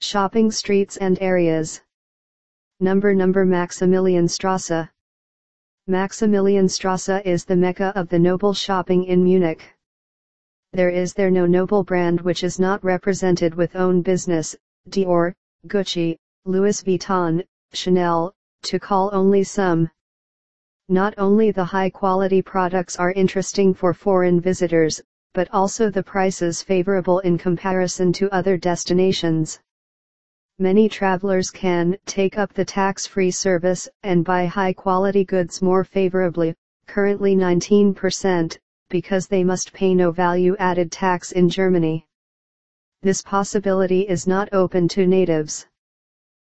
Shopping streets and areas. Number Maximilianstrasse. Maximilianstrasse is the mecca of the noble shopping in Munich. There is no noble brand which is not represented with own business, Dior, Gucci, Louis Vuitton, Chanel, to call only some. Not only the high-quality products are interesting for foreign visitors, but also the prices favorable in comparison to other destinations. Many travelers can take up the tax-free service and buy high-quality goods more favorably, currently 19%, because they must pay no value-added tax in Germany. This possibility is not open to natives.